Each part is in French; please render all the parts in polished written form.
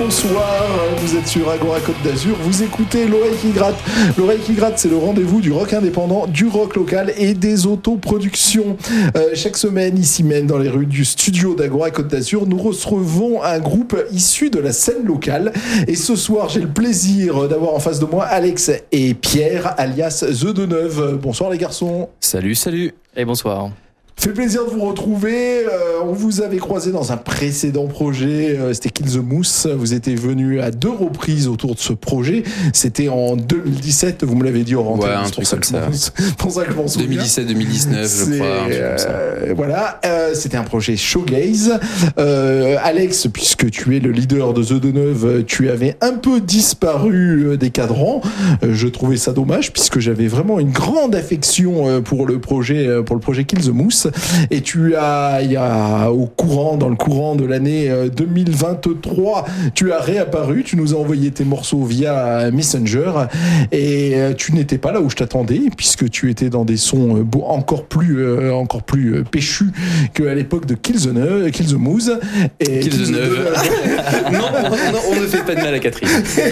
bonsoir, vous êtes sur Agora Côte d'Azur, vous écoutez L'Oreille qui gratte. L'Oreille qui gratte, c'est le rendez-vous du rock indépendant, du rock local et des autoproductions. Chaque semaine, ici même, dans les rues du studio d'Agora Côte d'Azur, nous recevons un groupe issu de la scène locale. Et ce soir, j'ai le plaisir d'avoir en face de moi Alex et Pierre, alias The Deneuve. Bonsoir les garçons. Salut. Et bonsoir. Fait plaisir de vous retrouver. On vous avait croisé dans un précédent projet, c'était Kill the Moose. Vous étiez venu à 2 reprises autour de ce projet. C'était en 2017, vous me l'avez dit au rentrée. Ouais, un truc comme ça. Pour ça que je m'en souviens. 2017-2019, je crois. Un truc comme ça. Voilà, c'était un projet showgaze. Alex, puisque tu es le leader de The Deneuve, tu avais un peu disparu des cadrans. Je trouvais ça dommage, puisque j'avais vraiment une grande affection pour le projet Kill the Moose. Et tu as, dans le courant de l'année 2023, tu as réapparu, tu nous as envoyé tes morceaux via Messenger et tu n'étais pas là où je t'attendais puisque tu étais dans des sons encore plus péchus qu'à l'époque de Kill the Moose. Et Kill the Neuve. Non, on ne fait pas de mal à Catherine.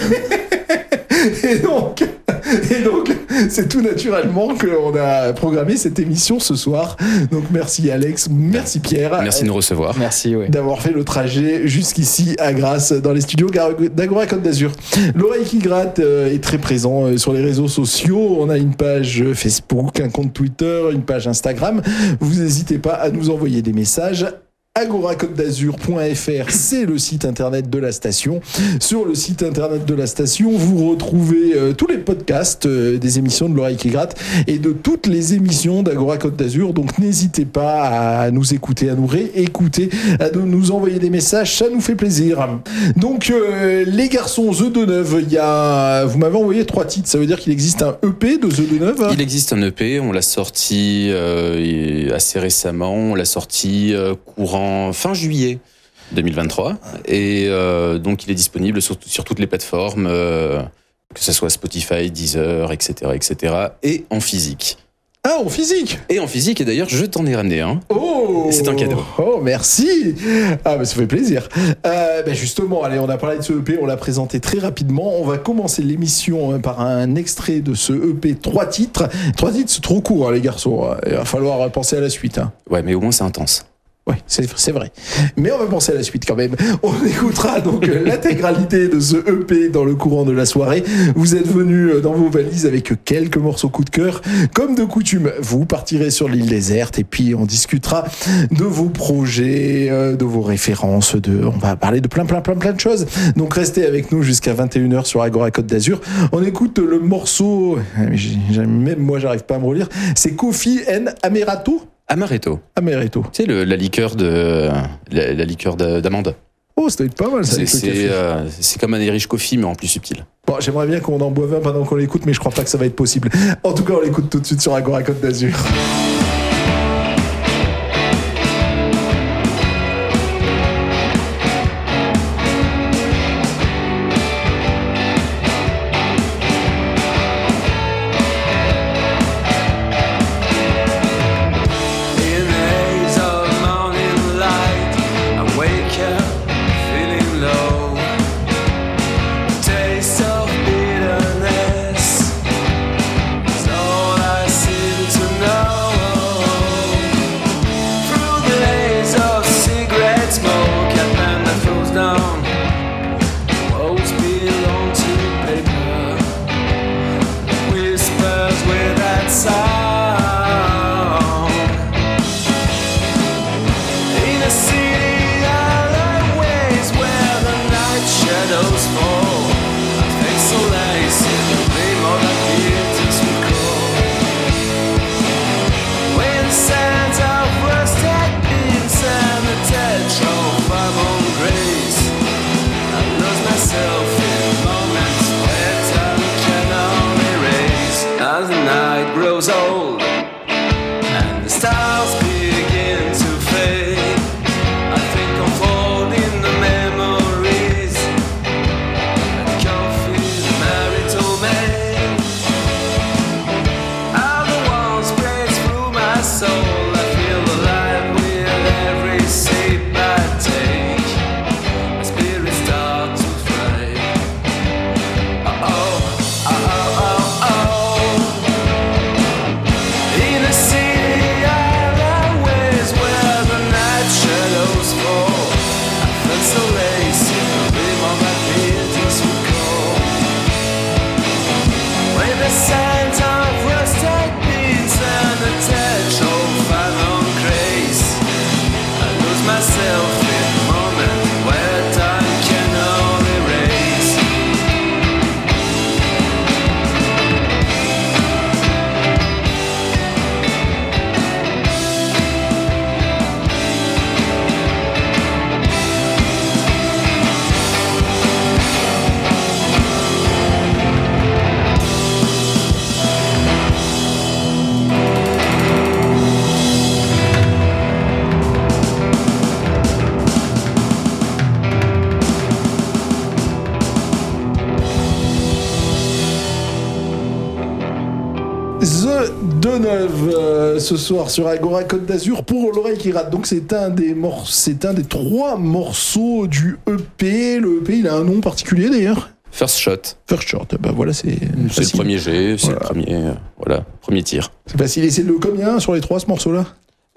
Et donc, c'est tout naturellement qu'on a programmé cette émission ce soir. Donc, merci Alex, merci Pierre. Merci de nous recevoir. Merci, oui. D'avoir fait le trajet jusqu'ici à Grasse, dans les studios d'Agora Côte d'Azur. L'Oreille qui gratte est très présent sur les réseaux sociaux. On a une page Facebook, un compte Twitter, une page Instagram. Vous n'hésitez pas à nous envoyer des messages. agoracôtedazur.fr, c'est le site internet de la station. Sur le site internet de la station, vous retrouvez tous les podcasts des émissions de L'Oreille qui gratte et de toutes les émissions d'Agora Côte d'Azur. Donc n'hésitez pas à nous écouter, à nous réécouter, à nous envoyer des messages, ça nous fait plaisir. Donc les garçons, The Deneuve, vous m'avez envoyé 3 titres, ça veut dire qu'il existe un EP de The Deneuve? Il existe un EP, on l'a sorti assez récemment, on l'a sorti courant fin juillet 2023 et donc il est disponible sur toutes les plateformes, que ce soit Spotify, Deezer, etc., et en physique. Ah, en physique. Et d'ailleurs je t'en ai ramené un. Oh, c'est un cadeau. Oh, merci. Ah, bah ça fait plaisir. Justement, allez, on a parlé de ce EP, on l'a présenté très rapidement. On va commencer l'émission par un extrait de ce EP, 3 titres. 3 titres, c'est trop court, les garçons. Il va falloir penser à la suite. Ouais, mais au moins c'est intense. Ouais, c'est vrai. Mais on va penser à la suite quand même. On écoutera donc l'intégralité de ce EP dans le courant de la soirée. Vous êtes venus dans vos valises avec quelques morceaux coup de cœur. Comme de coutume, vous partirez sur l'île déserte et puis on discutera de vos projets, de vos références, on va parler de plein de choses. Donc restez avec nous jusqu'à 21h sur Agora Côte d'Azur. On écoute le morceau, même moi j'arrive pas à me relire, c'est Coffee and Amaretto. Amaretto. Tu sais, la liqueur d'amande. Oh, ça doit être pas mal, ça. C'est comme un Irish Coffee, mais en plus subtil. Bon, j'aimerais bien qu'on en boive un pendant qu'on l'écoute, mais je crois pas que ça va être possible. En tout cas, on l'écoute tout de suite sur Agora Côte d'Azur. All I seem to know Deneuve ce soir sur Agora Côte d'Azur pour l'oreille qui rate. Donc c'est un des 3 morceaux du EP. Le EP, il a un nom particulier d'ailleurs. First Shot. First Shot, bah voilà, c'est le premier jet, c'est le premier tir. C'est facile. Et c'est le combien sur les 3 ce morceau-là?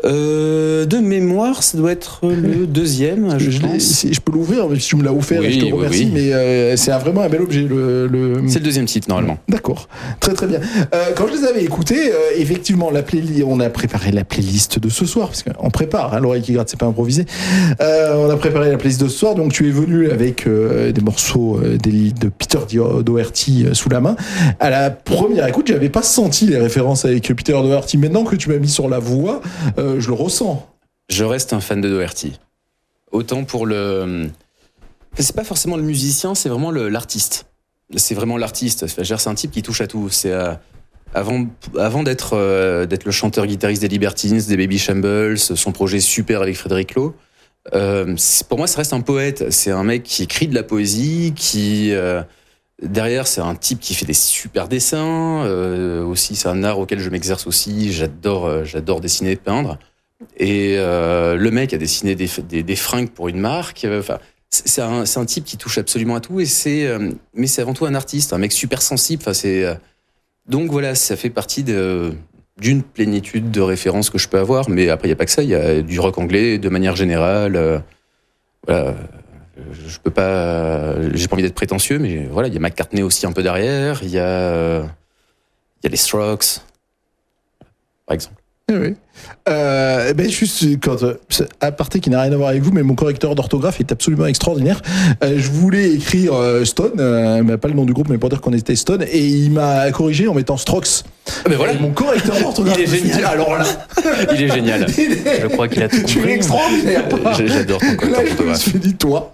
De mémoire, ça doit être le deuxième. Je peux l'ouvrir, même si tu me l'as offert, oui, et je te remercie, oui. mais c'est vraiment un bel objet. C'est le deuxième titre, normalement. D'accord, très très bien. Quand je les avais écoutés, effectivement, on a préparé la playlist de ce soir, parce qu'on prépare, l'oreille qui gratte, c'est pas improvisé. On a préparé la playlist de ce soir, donc tu es venu avec des morceaux de Peter Doherty sous la main. À la première écoute, j'avais pas senti les références avec Peter Doherty. Maintenant que tu m'as mis sur la voix, je le ressens. Je reste un fan de Doherty. Autant pour le... C'est pas forcément le musicien, c'est vraiment l'artiste. C'est vraiment l'artiste. C'est un type qui touche à tout. C'est avant d'être le chanteur-guitariste des Libertines, des Baby Shambles, son projet super avec Frédéric Lowe, pour moi, ça reste un poète. C'est un mec qui écrit de la poésie, qui... derrière, c'est un type qui fait des super dessins. Aussi, c'est un art auquel je m'exerce aussi. J'adore dessiner et peindre. Et le mec a dessiné des fringues pour une marque. C'est un type qui touche absolument à tout. Mais c'est avant tout un artiste, un mec super sensible. Donc voilà, ça fait partie d'une plénitude de références que je peux avoir. Mais après, il n'y a pas que ça. Il y a du rock anglais de manière générale. Voilà. Je peux pas, j'ai pas envie d'être prétentieux, mais voilà, il y a McCartney aussi un peu derrière, il y a les Strokes, par exemple. Oui. Juste quand à parté qui n'a rien à voir avec vous, mais mon correcteur d'orthographe est absolument extraordinaire. Je voulais écrire Stone, mais pas le nom du groupe, mais pour dire qu'on était Stone, et il m'a corrigé en mettant Strokes. Mais voilà. Et mon correcteur d'orthographe, il est génial. Alors là, il est génial. Je crois qu'il a tout compris. Tu es extraordinaire. J'adore ton correcteur d'orthographe. Là, je me suis dit toi.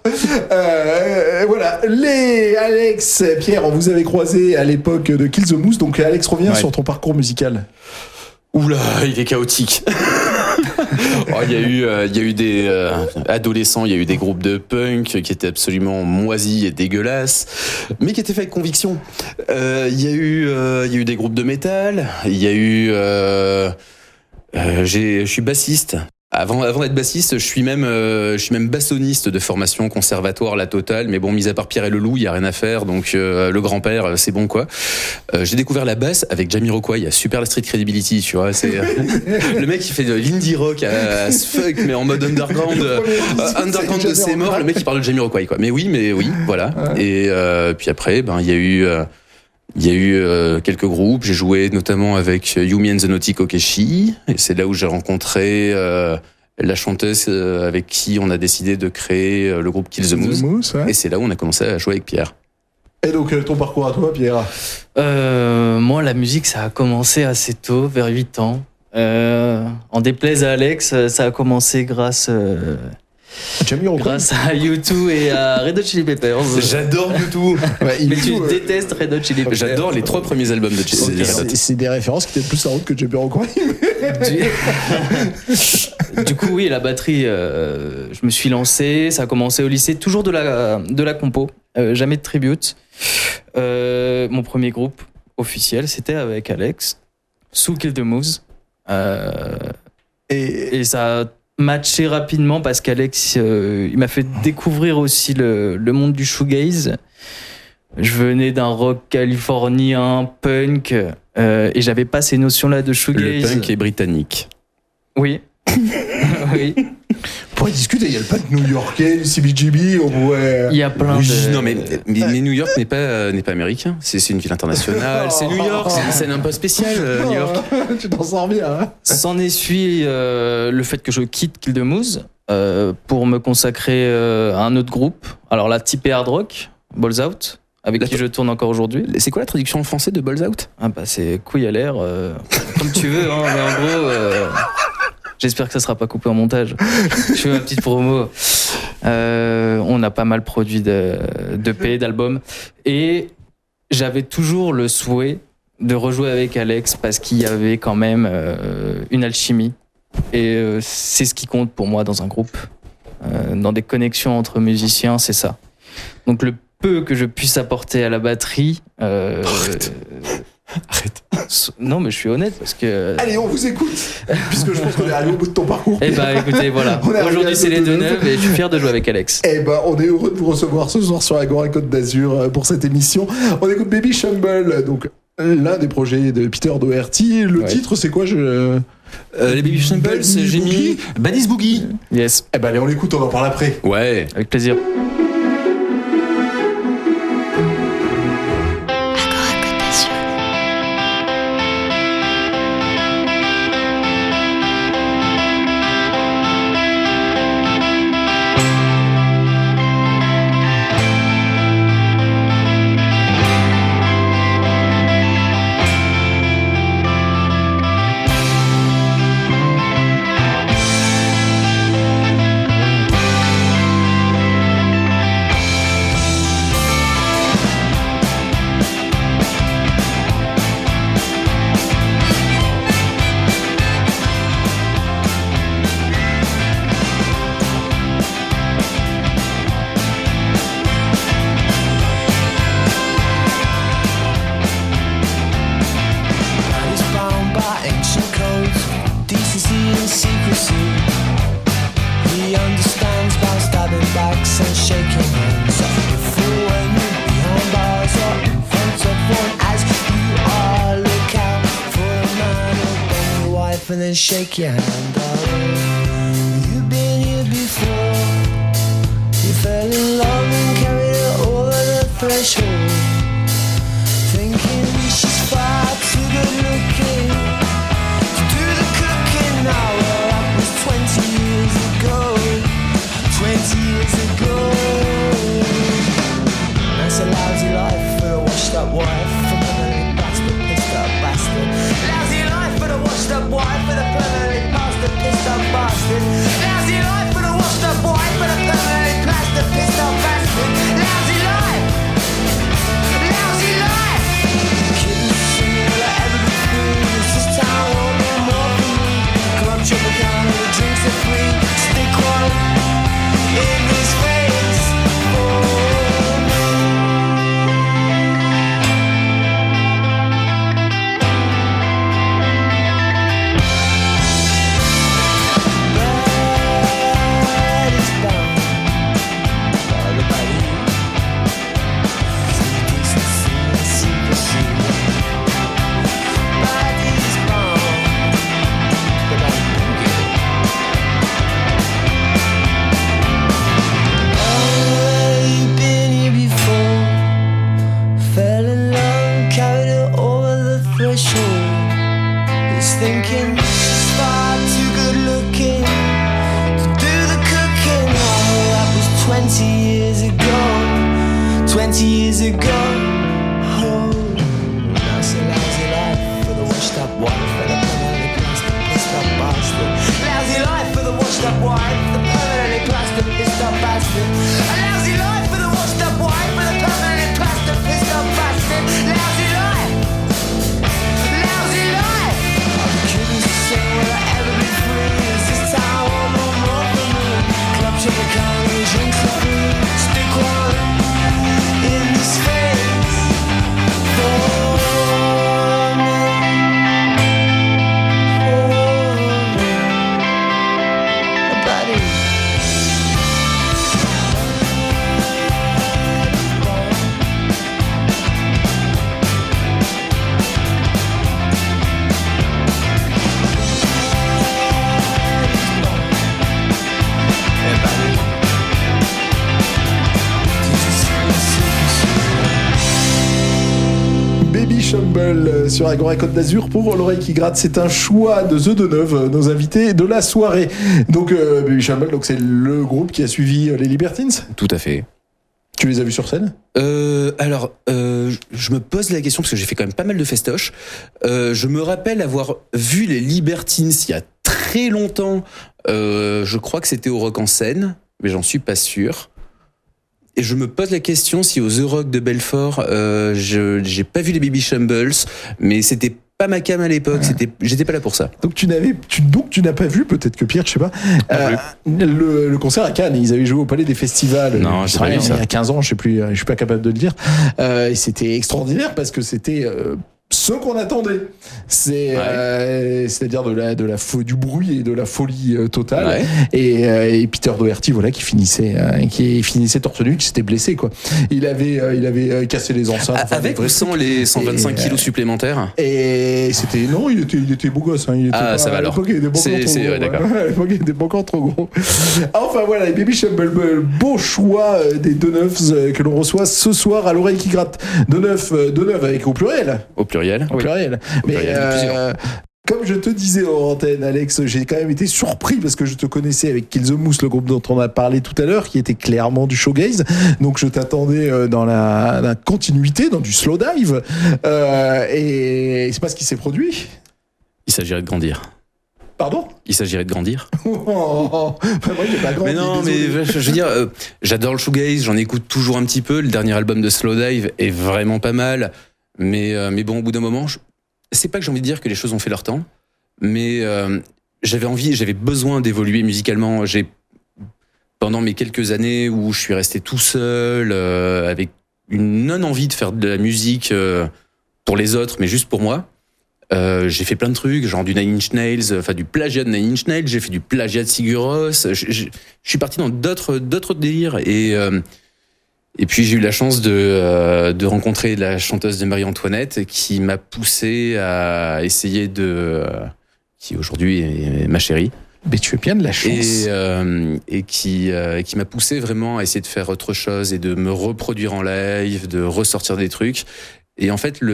Voilà, Alex, Pierre, on vous avait croisé à l'époque de Kill the Moose, donc Alex, reviens sur ton parcours musical. Oula, il est chaotique. Il y a eu des adolescents, il y a eu des groupes de punk qui étaient absolument moisis et dégueulasses, mais qui étaient faits avec conviction. Il y a eu des groupes de métal. Il y a eu, je suis bassiste. Avant d'être bassiste, je suis même bassoniste de formation, conservatoire, la totale. Mais bon, mis à part Pierre et le Loup, il y a rien à faire. Donc le grand-père, c'est bon quoi. J'ai découvert la basse avec Jamiroquai, Super la Street Credibility, tu vois. C'est le mec qui fait de l'indie rock as fuck, mais en mode underground. Underground de ses morts. Le mec qui parle de Jamiroquai quoi. Mais oui, voilà. Ouais. Et puis après, il y a eu quelques groupes. J'ai joué notamment avec Yumi and the Naughty Kokeshi. Et c'est là où j'ai rencontré la chanteuse avec qui on a décidé de créer le groupe Kill the Moose. Ouais. Et c'est là où on a commencé à jouer avec Pierre. Et donc ton parcours à toi, Pierre? Moi, la musique, ça a commencé assez tôt, vers 8 ans. En déplaise à Alex, ça a commencé grâce à U2 et à Red Hot Chili Peppers. J'adore U2. Mais tu détestes Red Hot Chili Peppers. J'adore les 3 premiers albums de Red Hot. C'est des références qui étaient plus en route que Jamiroquai. Du coup, oui, la batterie, je me suis lancé. Ça a commencé au lycée, toujours de la compo, jamais de tribute. Mon premier groupe officiel, c'était avec Alex, sous Kill the Moose. Et ça a matché rapidement parce qu'Alex, il m'a fait découvrir aussi le monde du shoegaze. Je venais d'un rock californien, punk, et j'avais pas ces notions-là de shoegaze. Le punk est britannique. Oui. Oui. On pourrait discuter, il y a le punk new-yorkais, du CBGB, on pourrait... Il y a plein de... Non, mais New York n'est pas américain, c'est une ville internationale, c'est New York, c'est une scène un peu spéciale, New York. Tu t'en sors bien, hein. S'en essuie le fait que je quitte Kill the Moose pour me consacrer à un autre groupe, alors là, typé hard rock, Balls Out, avec qui je tourne encore aujourd'hui. C'est quoi la traduction en français de Balls Out? C'est couille à l'air, comme tu veux, hein, mais en gros... J'espère que ça sera pas coupé en montage. Je fais ma petite promo. On a pas mal produit d'EP, d'albums. Et j'avais toujours le souhait de rejouer avec Alex parce qu'il y avait quand même une alchimie. Et c'est ce qui compte pour moi dans un groupe. Dans des connexions entre musiciens, c'est ça. Donc le peu que je puisse apporter à la batterie... Arrête. Non, mais je suis honnête parce que. Allez, on vous écoute, puisque je pense qu'on est arrivé au bout de ton parcours. Eh ben, écoutez, voilà. On est arrivé Aujourd'hui, à c'est les Deux deux Neuves. neuves et je suis fier de jouer avec Alex. Eh ben, on est heureux de vous recevoir ce soir sur Agora Côte d'Azur pour cette émission. On écoute Baby Shamble, donc l'un des projets de Peter Doherty. Le Ouais. titre, c'est quoi Les Baby Shambles, Bunny j'ai mis Badis Boogie. Yes, Eh ben, allez, on l'écoute, on en parle après. Ouais. avec plaisir. Man is bound by ancient codes, decency and secrecy. He understands by stabbing backs and shaking hands. You fool when you're behind bars or in front of one as you are. Look out for a man who'll bang your wife and then shake your hand. Oh, you've been here before. You fell in love and carried it over the threshold. Thinking she's far too good looking to do the cooking now. Well, that was 20 years ago. 20 years ago. That's a lousy life for a washed up wife. For the permanently bastard, pissed up bastard. Lousy life for the washed up wife. For the permanently bastard, pissed up bastard. Lousy life for the washed up wife. For the permanently bastard, pissed up bastard. Lousy life. Lousy life. Kids singing will I ever be free? This is town, oh no more for me. Club Tropicana, the drinks are free. Stay quiet in this face for me. Bad is bound by the body. Decency and secrecy. Bad is bound by the body. Oh, you've been here before. Fell in love, carried it over the threshold. He's thinking she's far too good looking to do the cooking. Oh, that was 20 years ago. 20 years ago. Oh, that's a lousy life for the washed up wife. For the permanently plastic pissed up bastard. Lousy life for the washed up wife. The permanently plastic pissed up bastard. A lousy life for the washed up wife. For the permanently plastic pissed up bastard. Lousy life. Lousy life. I'm curious to say will I ever be free? Is this town or no more for me? Club Tropicana, drinks are free. Stick one in this face for me. For me. Buddy. Baby Shamble sur Agora Côte d'Azur pour l'oreille qui gratte. C'est un choix de The Deneuve, nos invités de la soirée. Donc Baby Shamble, donc c'est le groupe qui a suivi les Libertines. Tout à fait. Tu les as vus sur scène? Je me pose la question parce que j'ai fait quand même pas mal de festoches. Je me rappelle avoir vu les Libertines il y a très longtemps. Je crois que c'était au Rock en Seine, mais j'en suis pas sûr. Et je me pose la question si au The Rock de Belfort, j'ai pas vu les Baby Shambles, mais c'était pas ma cam à l'époque. J'étais pas là pour ça. Donc tu n'as pas vu, peut-être que Pierre, je sais pas, le concert à Cannes. Ils avaient joué au Palais des Festivals. Non, j'ai pas vu ça. Il y a 15 ans, je sais plus, je suis pas capable de le dire. Et c'était extraordinaire parce que c'était ce qu'on attendait. C'est-à-dire du bruit et de la folie totale. Ouais. Et Peter Doherty, voilà, qui finissait torse nu, qui s'était blessé, quoi. Il avait cassé les enceintes. Enfin, Avec ou sans les 125 kilos supplémentaires? Et il était beau gosse, hein. Ça va alors. À l'époque, il était pas encore trop gros. Ouais, d'accord. À l'époque, il était pas encore trop gros. Enfin voilà, les Baby Shamble, beau choix des deux neufs que l'on reçoit ce soir à l'oreille qui gratte. Deux neufs avec au pluriel. Au pluriel. Au pluriel. Mais comme je te disais en antenne, Alex, j'ai quand même été surpris parce que je te connaissais avec Kill the Moose, le groupe dont on a parlé tout à l'heure, qui était clairement du shoegaze. Donc je t'attendais dans la continuité, dans du slow dive. Et c'est pas ce qui s'est produit. Il s'agirait de grandir. Pardon? Il s'agirait de grandir. Moi, j'ai pas grandi. Mais non, mais je veux dire, j'adore le shoegaze, j'en écoute toujours un petit peu. Le dernier album de Slow Dive est vraiment pas mal. Mais bon, au bout d'un moment, c'est pas que j'ai envie de dire que les choses ont fait leur temps, mais j'avais besoin d'évoluer musicalement. Pendant mes quelques années où je suis resté tout seul, avec une non-envie de faire de la musique pour les autres, mais juste pour moi, j'ai fait plein de trucs, genre du Nine Inch Nails, enfin du plagiat de Nine Inch Nails, j'ai fait du plagiat de Sigur Rós, je suis parti dans d'autres délires, et puis j'ai eu la chance de rencontrer la chanteuse de Marie-Antoinette qui m'a poussé à essayer qui aujourd'hui est ma chérie. Mais tu es bien de la chance. Et qui m'a poussé vraiment à essayer de faire autre chose et de me reproduire en live, de ressortir des trucs. Et en fait,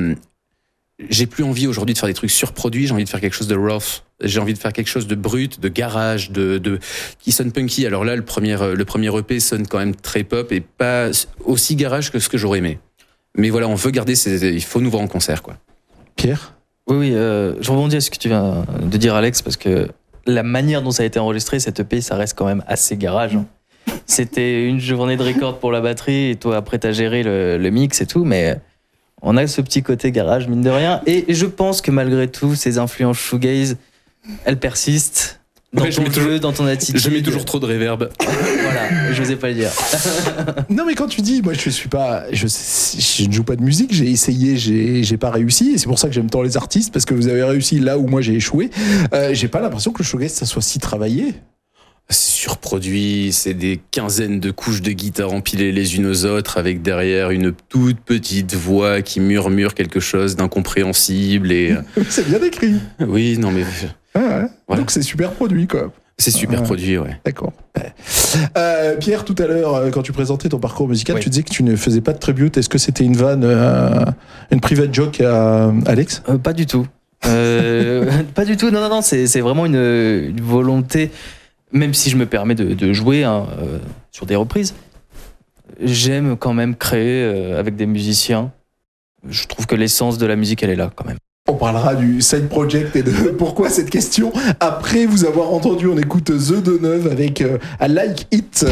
j'ai plus envie aujourd'hui de faire des trucs surproduits, j'ai envie de faire quelque chose de rough. J'ai envie de faire quelque chose de brut, de garage, qui sonne punky. Alors là, le premier EP sonne quand même très pop et pas aussi garage que ce que j'aurais aimé. Mais voilà, on veut garder il faut nous voir en concert, quoi. Pierre? Oui, je rebondis à ce que tu viens de dire, Alex, parce que la manière dont ça a été enregistré, cette EP, ça reste quand même assez garage. C'était une journée de record pour la batterie et toi, après, t'as géré le mix et tout, mais on a ce petit côté garage, mine de rien. Et je pense que malgré tout, ces influences shoegaze, elles persistent dans ton jeu, dans ton attitude. Je mets toujours trop de reverb. Voilà, je n'osais pas le dire. Non, mais quand tu dis, moi je ne joue pas de musique, j'ai essayé, j'ai pas réussi, et c'est pour ça que j'aime tant les artistes, parce que vous avez réussi là où moi j'ai échoué. J'ai pas l'impression que le shoegaze ça soit si travaillé. C'est surproduit, c'est des quinzaines de couches de guitare empilées les unes aux autres avec derrière une toute petite voix qui murmure quelque chose d'incompréhensible et... C'est bien écrit. Oui, non mais... Ah ouais. Voilà. Donc c'est super produit, quoi. C'est super produit, ouais. D'accord. Pierre, tout à l'heure, quand tu présentais ton parcours musical, Oui. tu disais que tu ne faisais pas de tribute. Est-ce que c'était une vanne, une private joke à Alex? Pas du tout. Pas du tout, non, c'est vraiment une volonté... Même si je me permets de jouer sur des reprises, j'aime quand même créer avec des musiciens. Je trouve que l'essence de la musique, elle est là quand même. On parlera du side project et de pourquoi cette question. Après vous avoir entendu, on écoute The Deneuve avec I Like It.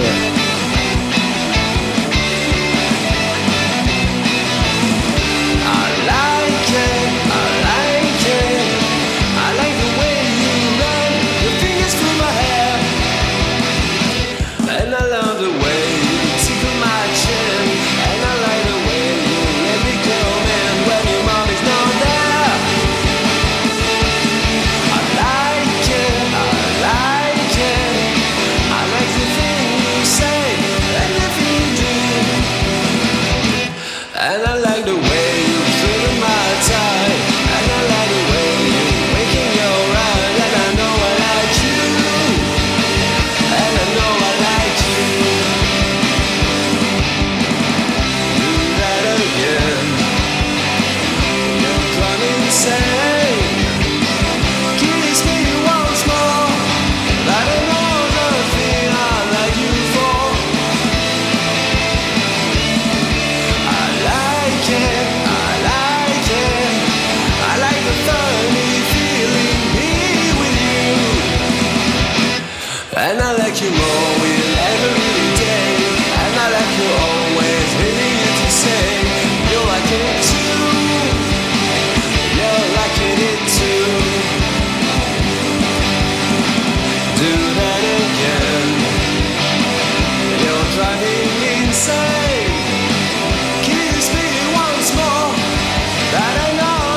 Kiss me once more, that I know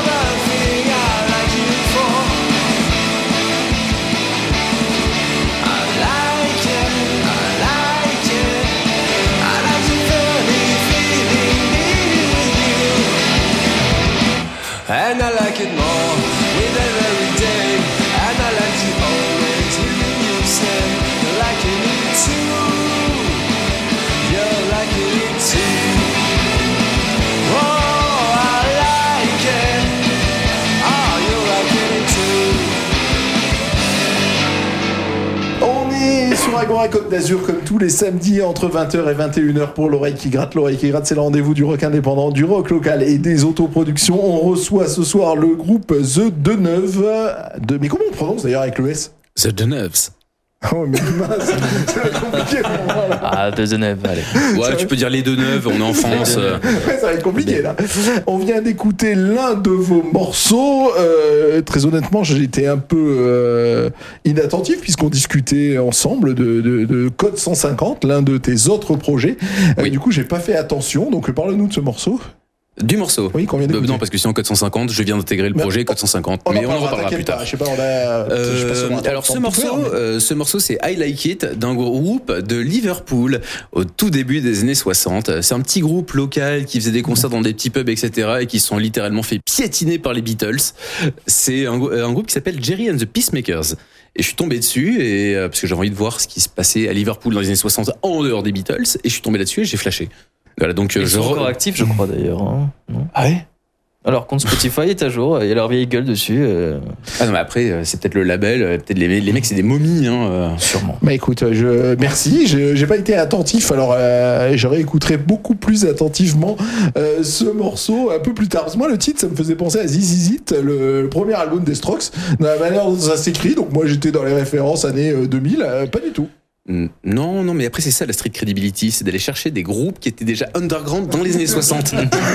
sur Agora Côte d'Azur comme tous les samedis entre 20h et 21h pour l'oreille qui gratte. L'oreille qui gratte, c'est le rendez-vous du rock indépendant, du rock local et des autoproductions. On reçoit ce soir le groupe The Deneuve. Mais comment on prononce d'ailleurs avec le S? The Deneuves. Oh mais mince, c'est compliqué pour moi là. Ah, de Genève, allez. Ouais, tu peux dire les Deneuves, on est en France. Ouais, ça va être compliqué là. On vient d'écouter l'un de vos morceaux. Très honnêtement, j'étais un peu inattentif puisqu'on discutait ensemble de Code 150, l'un de tes autres projets. Oui. Du coup, j'ai pas fait attention. Donc, parle-nous de ce morceau. Du morceau. Oui, qu'on vient d'écouter. Non, parce que sinon Code 150, je viens d'intégrer le projet Code 150, mais on en reparlera plus tard. Je sais pas, on a. je sais pas si on a Alors temps de tout faire, ce morceau c'est I Like It d'un groupe de Liverpool au tout début des années 60. C'est un petit groupe local qui faisait des concerts dans des petits pubs, etc. et qui se sont littéralement fait piétiner par les Beatles. C'est un groupe qui s'appelle Jerry and the Peacemakers. Et je suis tombé dessus parce que j'avais envie de voir ce qui se passait à Liverpool dans les années 60 en dehors des Beatles, et je suis tombé là-dessus et j'ai flashé. Voilà, donc Ils sont encore actifs, je crois d'ailleurs. Hein, non Ah ouais. Alors, compte Spotify est à jour, il y a leur vieille gueule dessus. Ah non, mais après, c'est peut-être le label, peut-être les mecs, c'est des momies, hein. Sûrement. Bah écoute, merci. J'ai pas été attentif, alors je réécouterai beaucoup plus attentivement ce morceau un peu plus tard. Parce que moi, le titre, ça me faisait penser à This Is It, le premier album des Strokes, dans la manière dont ça s'écrit. Donc moi, j'étais dans les références années 2000, pas du tout. Non, mais après c'est ça la street credibility, c'est d'aller chercher des groupes qui étaient déjà underground dans les années 60.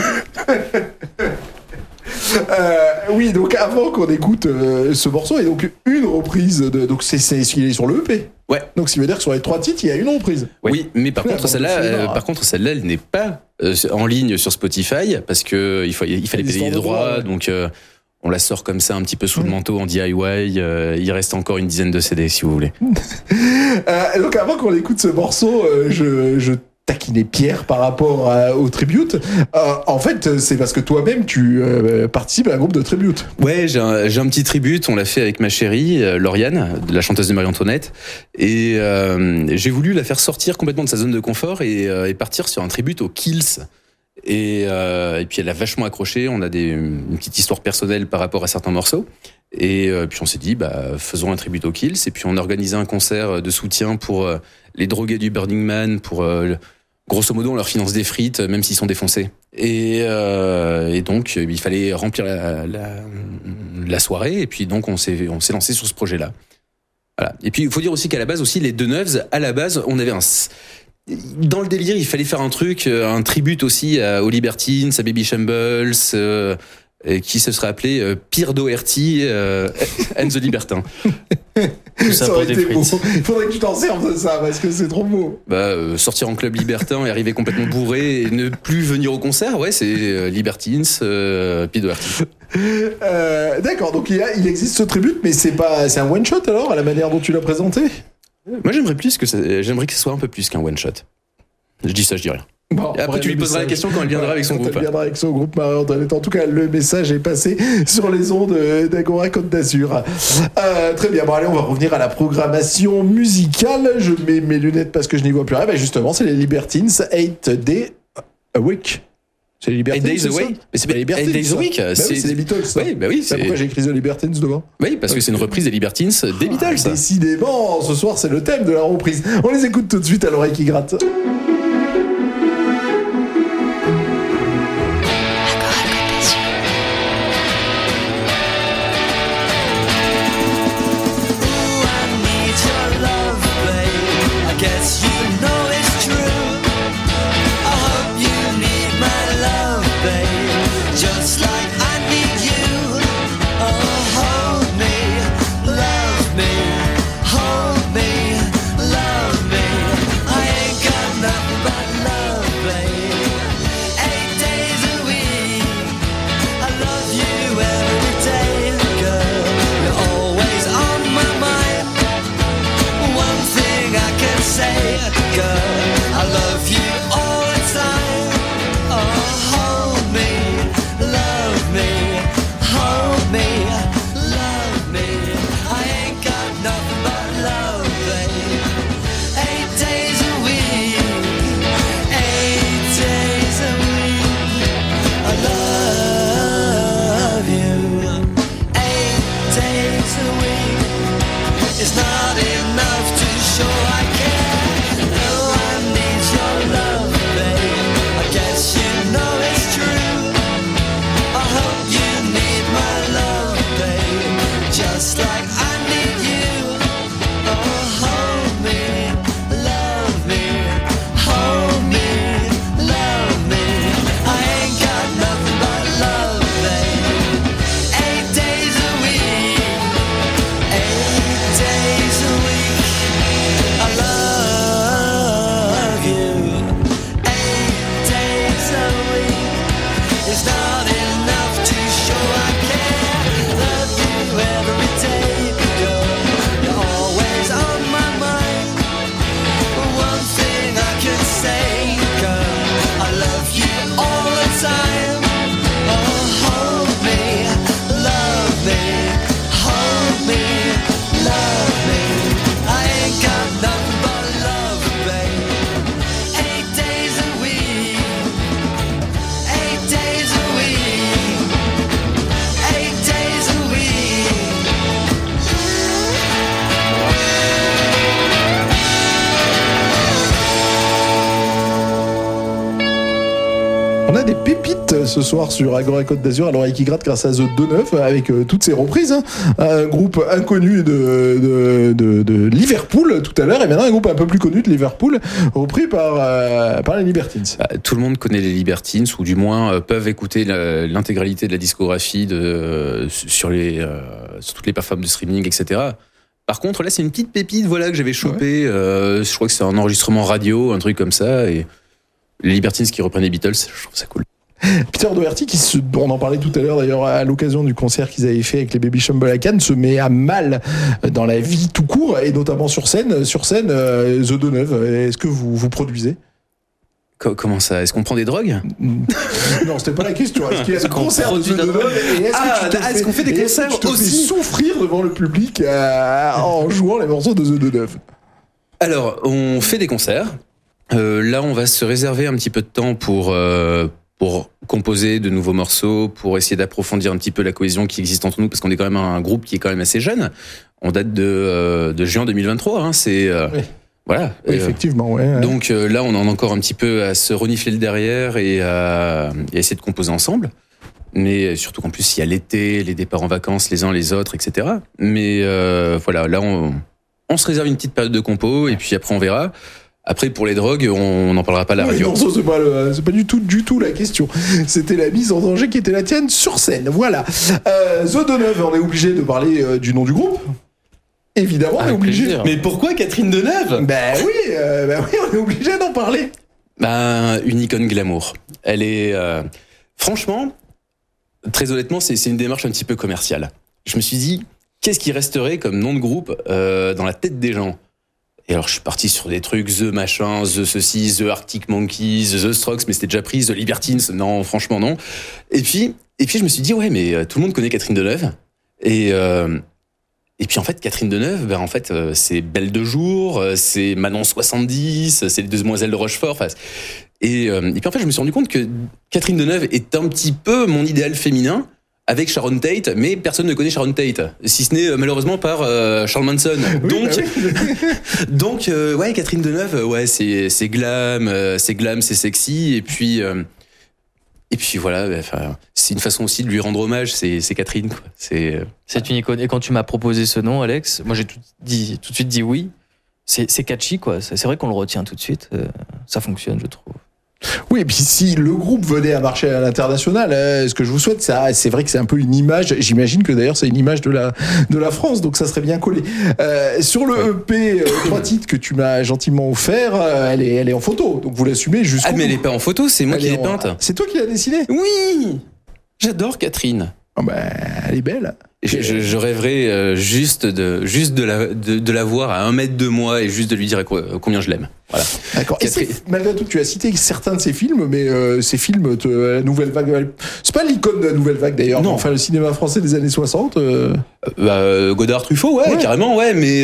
Oui, donc avant qu'on écoute ce morceau, et donc une reprise donc c'est il est sur le EP. Ouais. Donc ça veut dire que sur les 3 titres, il y a une reprise. Oui, mais par contre celle-là, elle n'est pas en ligne sur Spotify parce que il fallait payer les droits, ouais. donc on la sort comme ça un petit peu sous le manteau en DIY. Il reste encore une dizaine de CD si vous voulez. Donc avant qu'on écoute ce morceau, je taquinais Pierre par rapport au tribute. En fait, c'est parce que toi-même tu participes à un groupe de tribute. Ouais, j'ai un petit tribute. On l'a fait avec ma chérie Lauriane, la chanteuse de Marie-Antoinette, et j'ai voulu la faire sortir complètement de sa zone de confort et partir sur un tribute aux Kills. Et puis elle a vachement accroché. On a une petite histoire personnelle par rapport à certains morceaux. Et puis on s'est dit, faisons un tribute aux Kills. Et puis on a organisé un concert de soutien pour les drogués du Burning Man. Pour grosso modo, on leur finance des frites, même s'ils sont défoncés. Et donc il fallait remplir la soirée. Et puis donc on s'est lancé sur ce projet-là. Voilà. Et puis il faut dire aussi qu'à la base aussi les Deneuves, à la base, on avait dans le délire, il fallait faire un tribute aussi aux Libertines, à Baby Shambles, qui se serait appelé Pierre Doherty and the Libertins. Tout ça aurait pour des été beau. frites. Il faudrait que tu t'en serves de ça parce que c'est trop beau. Sortir en club libertin et arriver complètement bourré et ne plus venir au concert, ouais, c'est Libertines, Pierre Doherty. D'accord, donc il existe ce tribute, mais c'est un one shot alors à la manière dont tu l'as présenté. Moi, j'aimerais que ce soit un peu plus qu'un one shot. Je dis ça, je dis rien. Bon, et après, tu lui poseras la question quand elle viendra avec son groupe. Elle viendra avec son groupe Marie-Antoinette. En tout cas, le message est passé sur les ondes d'Agora Côte d'Azur. Très bien. Bon, allez, on va revenir à la programmation musicale. Je mets mes lunettes parce que je n'y vois plus rien. Justement, c'est les Libertines, 8 Days a Week. C'est les Libertines. 8 Days a Week. Mais c'est pas les Libertines. 8 Days a Week. C'est les Beatles. Ça. Oui, c'est pourquoi j'ai écrit The Libertines devant. Oui, parce que c'est une reprise des Libertines des Beatles. Décidément, ce soir, c'est le thème de la reprise. On les écoute tout de suite à l'oreille qui gratte. It's not enough to show I like I need you. Oh, hold me, love me, hold me, love me. I ain't got nothing but love, babe. 8 days a week, 8 days a week. I love you. 8 days a week. It's not enough to show I care. Love you every day you go. You're always on my mind. One thing I can say, girl, I love you all the time. Oh, hold me, love me, hold me, love me. I ain't got nothing but love, babe. 8 days a week, 8 days a week, 8 days a week. On a des pépites ce soir sur Agora Côte d'Azur à l'oreille qui gratte grâce à The 2-9 avec toutes ces reprises. Hein. Un groupe inconnu de Liverpool tout à l'heure et maintenant un groupe un peu plus connu de Liverpool repris par les Libertines. Tout le monde connaît les Libertines ou du moins peuvent écouter l'intégralité de la discographie sur toutes les plateformes de streaming, etc. Par contre, là, c'est une petite pépite que j'avais chopée. Je crois que c'est un enregistrement radio, un truc comme ça. Et les Libertines qui reprennent les Beatles, je trouve ça cool. Peter Doherty, on en parlait tout à l'heure d'ailleurs à l'occasion du concert qu'ils avaient fait avec les Baby Shamble à Cannes, se met à mal dans la vie tout court et notamment sur scène. Sur scène, The 2-9, est-ce que vous produisez ? Comment ça ? Est-ce qu'on prend des drogues ? Non, c'était pas la question. Est-ce qu'il y a des concerts de The 2-9 et est-ce qu'on fait des concerts aussi souffrir devant le public en jouant les morceaux de The 2-9 ? Alors, on fait des concerts. Là, on va se réserver un petit peu de temps pour composer de nouveaux morceaux, pour essayer d'approfondir un petit peu la cohésion qui existe entre nous, parce qu'on est quand même un groupe qui est quand même assez jeune. On date de juin 2023. Hein, oui. Voilà. Oui, effectivement. Ouais. Donc là, on en a encore un petit peu à se renifler le derrière et à essayer de composer ensemble. Mais surtout qu'en plus, il y a l'été, les départs en vacances les uns les autres, etc. Mais voilà, là, on se réserve une petite période de compo et puis après, on verra. Après, pour les drogues, on n'en parlera pas à la radio. Non, ça, c'est pas du tout la question. C'était la mise en danger qui était la tienne sur scène. Voilà. The 2-9, on est obligé de parler du nom du groupe. Évidemment, on est obligé. Plaisir. Mais pourquoi Catherine Deneuve ? Oui, on est obligé d'en parler. Une icône glamour. Elle est... franchement, très honnêtement, c'est une démarche un petit peu commerciale. Je me suis dit, qu'est-ce qui resterait comme nom de groupe dans la tête des gens ? Et alors, je suis parti sur des trucs, The Machin, The Ceci, The Arctic Monkeys, The Strokes, mais c'était déjà pris, The Libertines, non, franchement, non. Et puis, je me suis dit, ouais, mais tout le monde connaît Catherine Deneuve. Et puis, en fait, Catherine Deneuve, c'est Belle de Jour, c'est Manon 70, c'est les Demoiselles de Rochefort, et puis, en fait, je me suis rendu compte que Catherine Deneuve est un petit peu mon idéal féminin, avec Sharon Tate, mais personne ne connaît Sharon Tate, si ce n'est malheureusement par Charles Manson. Donc, ouais, Catherine Deneuve, ouais, c'est glam, c'est sexy, et puis voilà, c'est une façon aussi de lui rendre hommage. C'est Catherine, quoi. C'est une icône. Et quand tu m'as proposé ce nom, Alex, moi j'ai tout de suite dit oui. C'est catchy, quoi. C'est vrai qu'on le retient tout de suite. Ça fonctionne, je trouve. Oui, et puis si le groupe venait à marcher à l'international, ce que je vous souhaite, c'est vrai que c'est un peu une image, j'imagine que d'ailleurs c'est une image de la France, donc ça serait bien collé. Sur le EP 3 titres que tu m'as gentiment offert, elle est en photo, donc vous l'assumez jusqu'au bout. Mais elle est pas en photo, c'est moi qui l'ai peinte. C'est toi qui l'as dessinée ? Oui, j'adore Catherine. Elle est belle. Je rêverais juste de la voir à 1 mètre de moi et juste de lui dire combien je l'aime. Voilà. D'accord. Et malgré tout, tu as cité certains de ces films, mais ces films, la Nouvelle Vague, c'est pas l'icône de la Nouvelle Vague d'ailleurs. Non. Enfin, le cinéma français des années 60. Godard, Truffaut, ouais, carrément, ouais, mais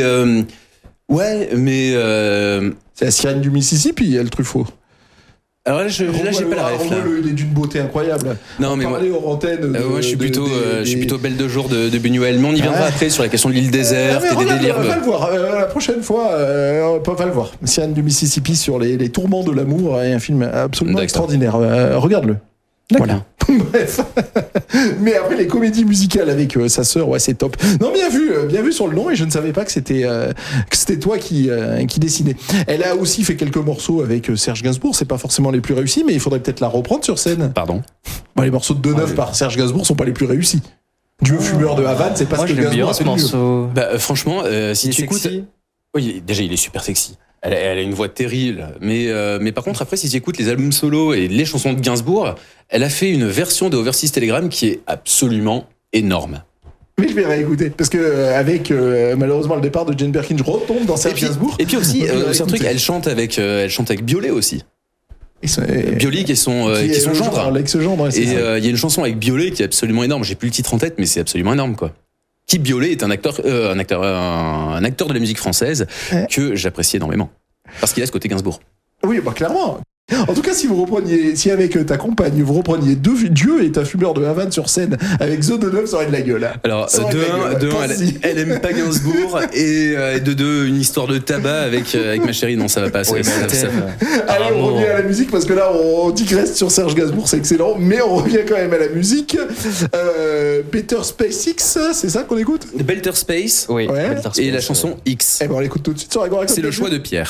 c'est la sirène du Mississippi, il y a le Truffaut. Alors là, j'ai pas la ref. Il est d'une beauté incroyable. Non, mais moi, hors antenne. moi, je suis plutôt Belle de Jour de Buñuel. Mais on y viendra après sur la question de l'île déserte et des délires. On va le voir. La prochaine fois, on va le voir. Sirène du Mississippi sur les tourments de l'amour est un film absolument extraordinaire. Regarde-le. Voilà. Bref. Mais après les comédies musicales avec sa sœur, ouais, c'est top. Non, bien vu sur le nom, et je ne savais pas que c'était toi qui dessinais. Elle a aussi fait quelques morceaux avec Serge Gainsbourg. C'est pas forcément les plus réussis, mais il faudrait peut-être la reprendre sur scène. Pardon. Bon, les morceaux de Deneuve par Serge Gainsbourg sont pas les plus réussis. Dieu fumeur de Havane, c'est pas Moi, ce que je l'aime Gainsbourg bien a ce fait de mieux. morceau. Bah, franchement, si Il est tu écoutes. sexy. Oui, déjà, il est super sexy. Elle a une voix terrible. Mais par contre, après, si tu écoutes les albums solo et les chansons de Gainsbourg, elle a fait une version de Overseas Telegram qui est absolument énorme. Mais je vais réécouter parce que avec malheureusement le départ de Jane Birkin, je retombe dans Serge Gainsbour. Et puis aussi, Donc, je vais c'est un truc, réécouter. elle chante avec Biolay aussi. Et Biolay qui est son gendre. L'ex-gendre, Et il y a une chanson avec Biolay qui est absolument énorme. J'ai plus le titre en tête, mais c'est absolument énorme, quoi. Qui Biolay est un acteur de la musique française que j'apprécie énormément. Parce qu'il a ce côté Gainsbourg. Oui, bah clairement. En tout cas, si avec ta compagne, vous repreniez Dieu et ta fumeur de Havane sur scène avec Zo de Neuf, ça aurait de la gueule. Hein. Alors, Ça aurait de la gueule. de un, Pense-y. elle aime pas Gainsbourg, et de deux, une histoire de tabac avec ma chérie. Non, ça va pas. Oui, mais ça- Allez, on revient à la musique parce que là, on digresse sur Serge Gainsbourg, c'est excellent, mais on revient quand même à la musique. Better Space X, c'est ça qu'on écoute? Belter Space Oui, Ouais. Belter Space, et la ouais. chanson X. Eh ben, on l'écoute tout de suite sur Agora. C'est le choix de Pierre.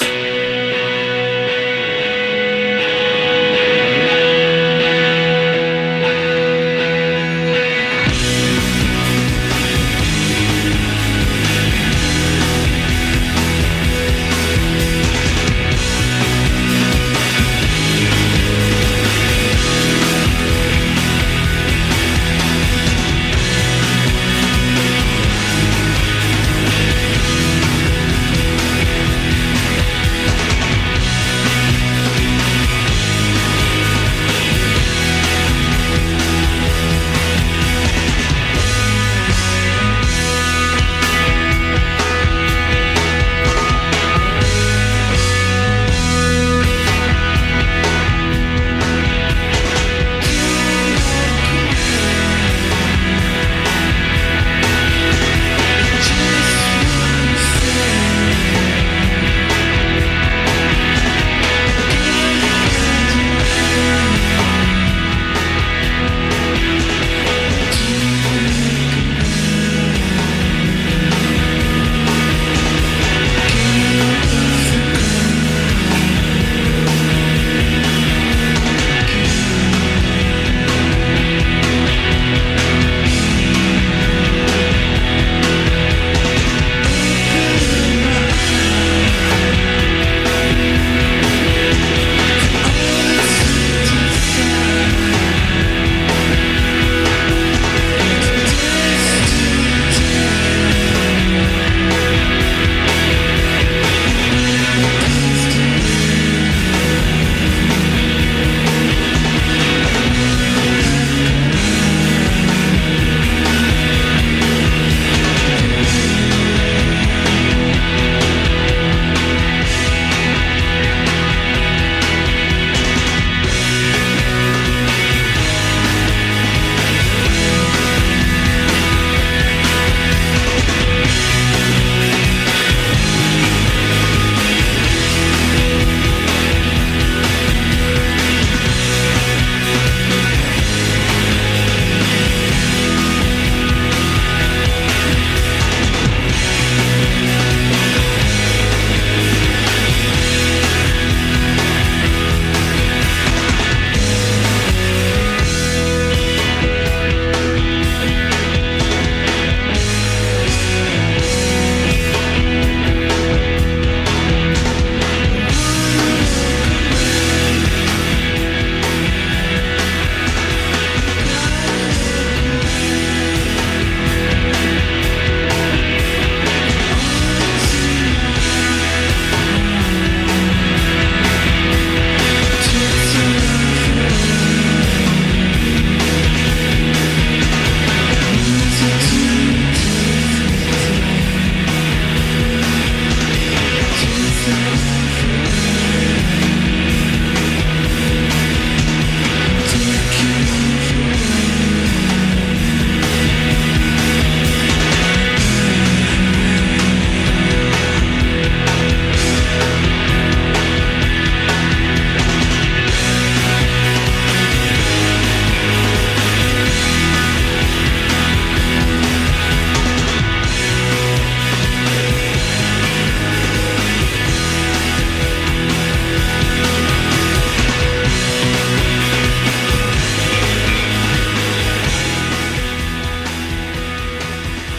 Better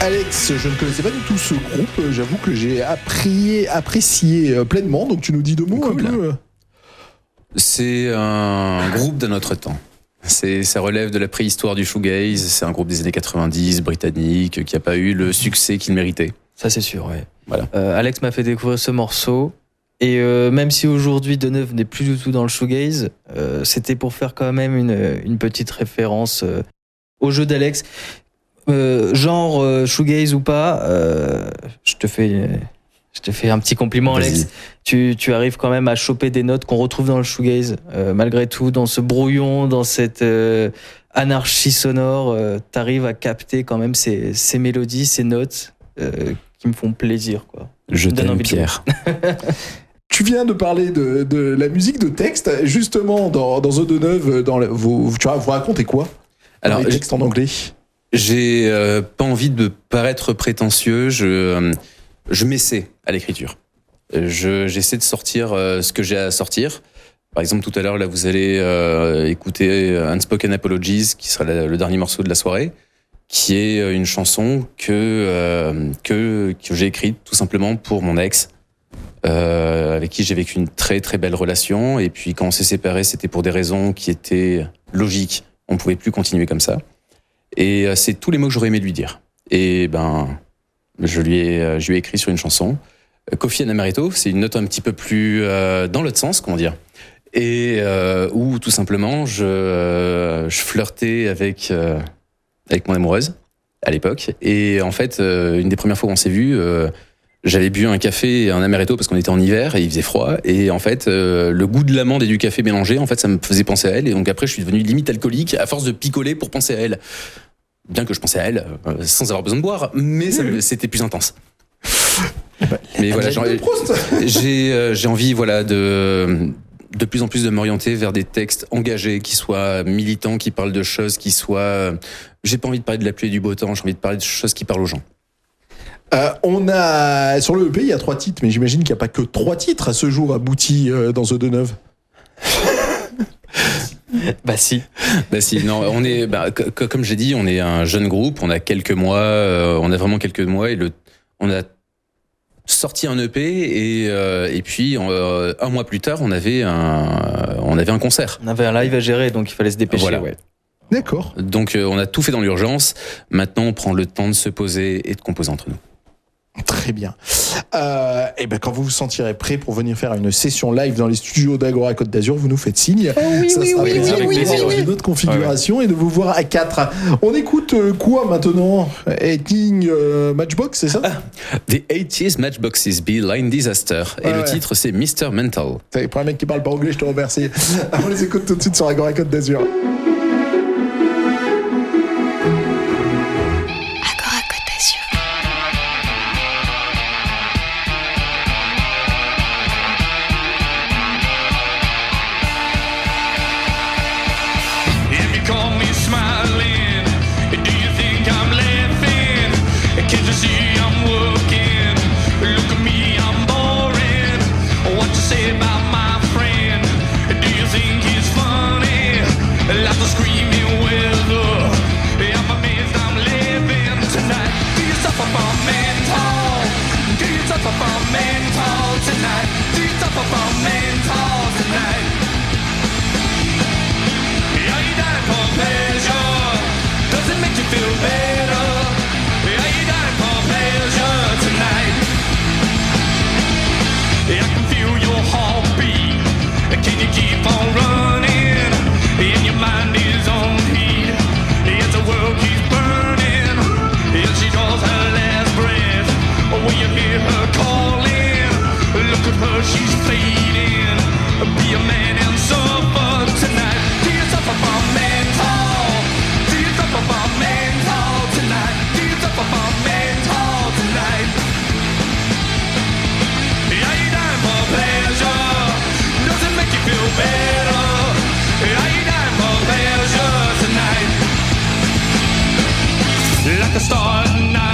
Alex, je ne connaissais pas du tout ce groupe. J'avoue que j'ai apprécié pleinement. Donc tu nous dis 2 mots Cool. un peu. C'est un groupe d'un autre temps. Ça relève de la préhistoire du shoegaze. C'est un groupe des années 90, britannique, qui n'a pas eu le succès qu'il méritait. Ça, c'est sûr, ouais. Voilà. Alex m'a fait découvrir ce morceau. Et même si aujourd'hui Deneuve n'est plus du tout dans le shoegaze, c'était pour faire quand même une petite référence au jeu d'Alex. Genre shoegaze ou pas, je te fais un petit compliment, Vas-y. Alex. Tu arrives quand même à choper des notes qu'on retrouve dans le shoegaze, malgré tout, dans ce brouillon, dans cette anarchie sonore. T'arrives à capter quand même ces mélodies, ces notes qui me font plaisir, quoi. Je Me donne t'aime, envie de jouer. Pierre. Tu viens de parler de la musique de texte. Justement, dans The Deneuve, vous racontez quoi? Alors, les textes en anglais. j'ai pas envie de paraître prétentieux. Je m'essaie à l'écriture. J'essaie de sortir ce que j'ai à sortir. Par exemple, tout à l'heure, là, vous allez écouter Unspoken Apologies, qui sera le dernier morceau de la soirée, qui est une chanson que j'ai écrite tout simplement pour mon ex, avec qui j'ai vécu une très très belle relation. Et puis quand on s'est séparés, c'était pour des raisons qui étaient logiques. On pouvait plus continuer comme ça. Et c'est tous les mots que j'aurais aimé lui dire. Et je lui ai écrit sur une chanson. Kofi Anamareto, c'est une note un petit peu plus dans l'autre sens, comment dire. Et où tout simplement je flirtais avec mon amoureuse à l'époque. Et en fait, une des premières fois où on s'est vus, j'avais bu un café et un amaretto parce qu'on était en hiver et il faisait froid. Et en fait, le goût de l'amande et du café mélangé, en fait, ça me faisait penser à elle. Et donc après, je suis devenu limite alcoolique à force de picoler pour penser à elle. Bien que je pensais à elle sans avoir besoin de boire, mais c'était plus intense. Mais voilà, j'ai envie, voilà, de plus en plus de m'orienter vers des textes engagés, qui soient militants, qui parlent de choses, qui soient... J'ai pas envie de parler de la pluie et du beau temps, j'ai envie de parler de choses qui parlent aux gens. On a sur le EP, il y a 3 titres, mais j'imagine qu'il n'y a pas que 3 titres à ce jour aboutis dans The Deneuve. Bah si. Non, on est, comme j'ai dit, on est un jeune groupe, on a quelques mois, on a vraiment quelques mois, et on a sorti un EP et puis un mois plus tard, on avait un concert. On avait un live à gérer, donc il fallait se dépêcher. Voilà. Ouais. D'accord. Donc on a tout fait dans l'urgence. Maintenant, on prend le temps de se poser et de composer entre nous. Très bien. Et quand vous vous sentirez prêt pour venir faire une session live dans les studios d'Agora Côte d'Azur, vous nous faites signe. Ça sera plaisir de vous voir dans une autre configuration et de vous voir à 4. On écoute quoi maintenant? 80 Matchbox, c'est ça? The 80s Matchboxes Be Line Disaster. Et le titre, c'est Mr. Mental. Pour un mec qui parle pas anglais, je te remercie. On les écoute tout de suite sur Agora Côte d'Azur.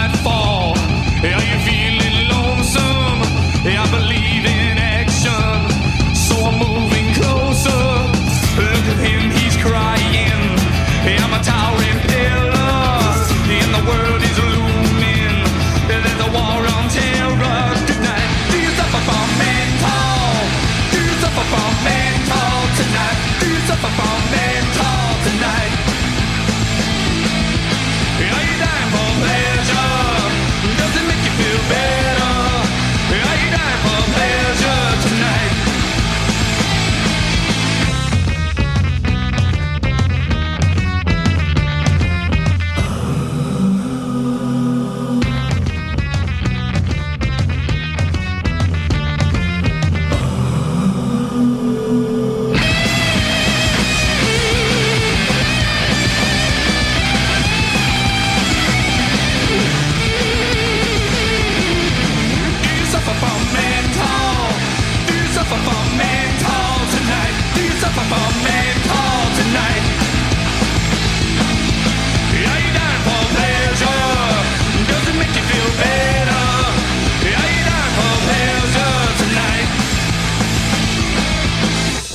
Are you feeling lonesome? I believe in action.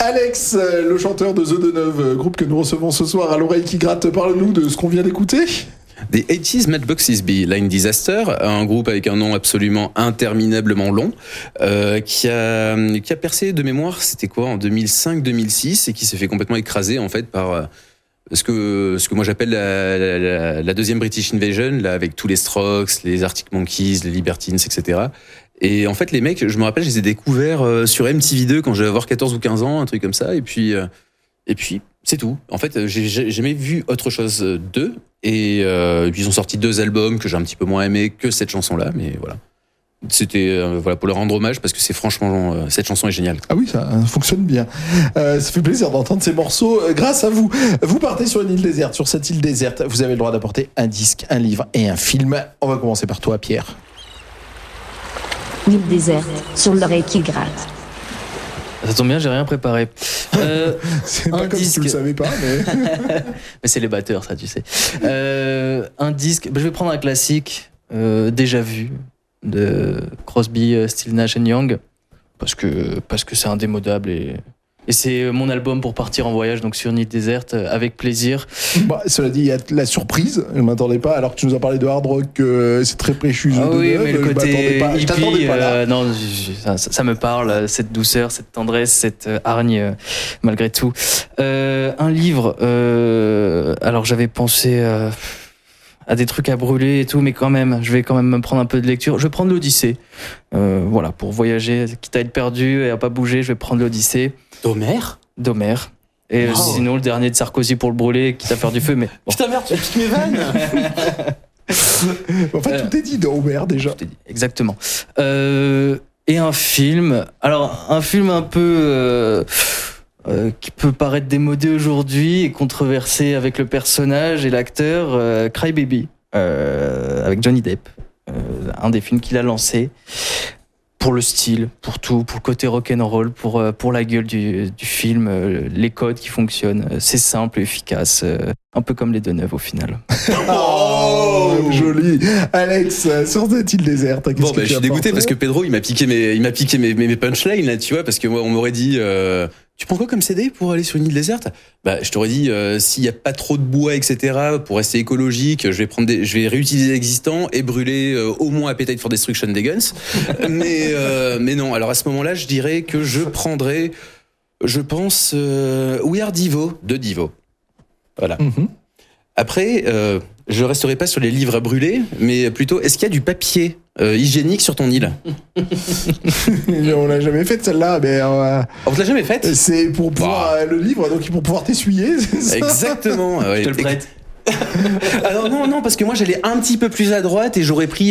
Alex, le chanteur de The Deneuve, groupe que nous recevons ce soir à l'oreille qui gratte, parle-nous de ce qu'on vient d'écouter. The 80s Matchboxes Be Line Disaster, un groupe avec un nom absolument interminablement long, qui a percé de mémoire, c'était quoi, en 2005-2006, et qui s'est fait complètement écraser en fait par ce que moi j'appelle la deuxième British Invasion, là, avec tous les Strokes, les Arctic Monkeys, les Libertines, etc. Et en fait, les mecs, je me rappelle, je les ai découverts sur MTV2 quand j'avais avoir 14 ou 15 ans, un truc comme ça, et puis c'est tout. En fait, j'ai jamais vu autre chose d'eux, et puis ils ont sorti 2 albums que j'ai un petit peu moins aimé que cette chanson-là, mais voilà. C'était voilà, pour leur rendre hommage, parce que c'est franchement, cette chanson est géniale. Ah oui, ça fonctionne bien. Ça fait plaisir d'entendre ces morceaux grâce à vous. Vous partez sur une île déserte. Sur cette île déserte, vous avez le droit d'apporter un disque, un livre et un film. On va commencer par toi, Pierre. Île déserte, sur l'oreille qui gratte. Ça tombe bien, j'ai rien préparé. C'est pas comme si tu le savais pas, mais... mais c'est les batteurs, ça, tu sais. Un disque, je vais prendre un classique, déjà vu, de Crosby, Stills, Nash & Young, parce que c'est indémodable et c'est mon album pour partir en voyage, donc sur une île déserte, avec plaisir. Bah, cela dit, il y a la surprise, je ne m'attendais pas, alors que tu nous as parlé de hard rock, c'est très précieux. Ah oui, mais le côté je t'attendais pas là. non, ça me parle, cette douceur, cette tendresse, cette hargne, malgré tout. Un livre, alors j'avais pensé à des trucs à brûler et tout, mais quand même, je vais quand même me prendre un peu de lecture. Je vais prendre l'Odyssée. Voilà, pour voyager, quitte à être perdu et à pas bouger, je vais prendre l'Odyssée. D'Homère. Et sinon, le dernier de Sarkozy pour le brûler, quitte à faire du feu, mais... Bon. Putain merde, tu piques mes vannes. En fait, tout est dit d'Homer, déjà. Tout est dit, exactement. Et un film. Alors, un film un peu... qui peut paraître démodé aujourd'hui et controversé avec le personnage et l'acteur, Cry Baby, avec Johnny Depp. Un des films qu'il a lancé pour le style, pour tout, pour le côté rock'n'roll, pour la gueule du film, les codes qui fonctionnent. C'est simple et efficace, un peu comme les Deneuve au final. Oh, joli. Alex, sur cette île déserte, qu'est-ce que tu je suis dégoûté apportes parce que Pedro il m'a piqué mes punchlines là, tu vois, parce que moi on m'aurait dit tu prends quoi comme CD pour aller sur une île déserte? Bah, je t'aurais dit s'il y a pas trop de bois, etc. pour rester écologique, je vais réutiliser l'existant et brûler au moins Appetite for Destruction des Guns. mais non. Alors à ce moment-là, je dirais que je prendrais, je pense, We Are Devo de Devo. Voilà. Mm-hmm. Après, je resterai pas sur les livres à brûler, mais plutôt, est-ce qu'il y a du papier hygiénique sur ton île? On l'a jamais faite celle-là, mais on te l'a jamais faite? C'est pour pouvoir le livre, donc pour pouvoir t'essuyer. C'est ça. Exactement. Je te le prête. Alors non, parce que moi j'allais un petit peu plus à droite et j'aurais pris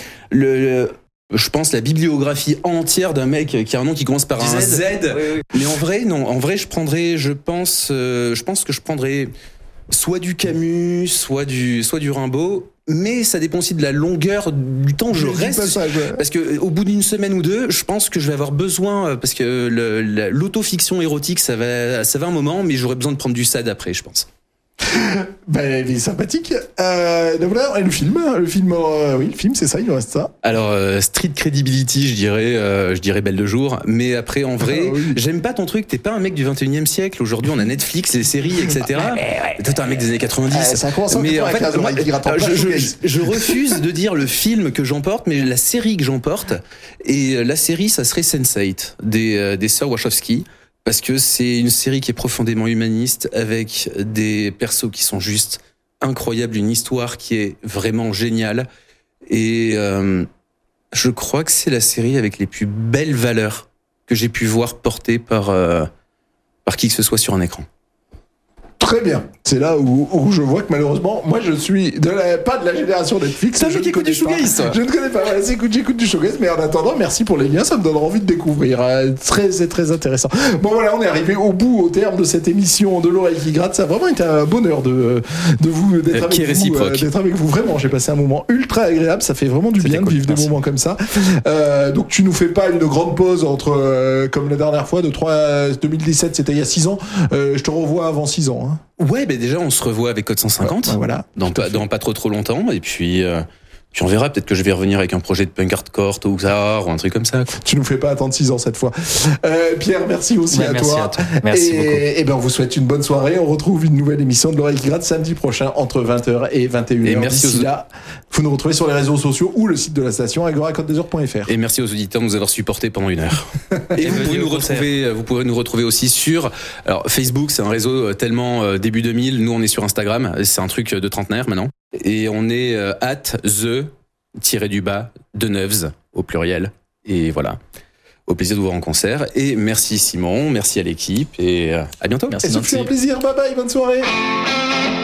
je pense la bibliographie entière d'un mec qui a un nom qui commence par un Z. Oui. Mais en vrai, non. En vrai, je pense que je prendrais soit du Camus, soit du Rimbaud. Mais ça dépend aussi de la longueur du temps où je reste. Passage, ouais. Parce que au bout d'une semaine ou deux, je pense que je vais avoir besoin, parce que l'autofiction érotique, ça va un moment, mais j'aurais besoin de prendre du SAD après, je pense. Ben, il est sympathique. Donc voilà, et le film, oui, le film, c'est ça, il nous reste ça. Alors, Street Credibility, je dirais Belle de jour. Mais après, en vrai, j'aime pas ton truc. T'es pas un mec du 21e siècle. Aujourd'hui, on a Netflix, les séries, etc. Toi, t'es un mec des années 90. Ça commence mais en fait, je refuse de dire le film que j'emporte, mais la série que j'emporte. Et la série, ça serait Sense8 des sœurs Wachowski. Parce que c'est une série qui est profondément humaniste, avec des persos qui sont juste incroyables, une histoire qui est vraiment géniale. Et je crois que c'est la série avec les plus belles valeurs que j'ai pu voir portées par qui que ce soit sur un écran. Très bien. C'est là où je vois que malheureusement, moi je suis pas de la génération Netflix. C'est un mec qui écoute du shoegaze, toi. Je ne connais pas. Voilà, j'écoute du shoegaze, mais en attendant, merci pour les liens, ça me donnera envie de découvrir. C'est très intéressant. Bon voilà, on est arrivé au terme de cette émission de l'oreille qui gratte. Ça a vraiment été un bonheur d'être avec vous. Vraiment, j'ai passé un moment ultra agréable. Ça fait vraiment du bien de vivre des moments comme ça. Donc tu nous fais pas une grande pause entre comme la dernière fois 2017, c'était il y a 6 ans. Je te revois avant 6 ans. Hein. Ouais, déjà on se revoit avec Code 150. Voilà. Dans pas trop longtemps. Et puis Puis on verra, peut-être que je vais revenir avec un projet de punk hardcore tôt ou tard, ou un truc comme ça, quoi. Tu nous fais pas attendre 6 ans cette fois. Pierre, merci aussi à merci toi. à toi. Merci beaucoup. Et ben on vous souhaite une bonne soirée. On retrouve une nouvelle émission de l'Oreille qui gratte samedi prochain entre 20h et 21h. Et merci D'ici là, vous nous retrouvez sur les réseaux sociaux ou le site de la station agora-côte-d'azur.fr. Et merci aux auditeurs de nous avoir supportés pendant 1 heure. Et vous pouvez nous retrouver aussi sur, alors Facebook, c'est un réseau tellement début 2000. Nous, on est sur Instagram. C'est un truc de trentenaire maintenant. Et on est @the_Deneuves au pluriel. Et voilà. Au plaisir de vous voir en concert. Et merci Simon, merci à l'équipe et à bientôt. Et ce fut un plaisir. Bye bye, bonne soirée.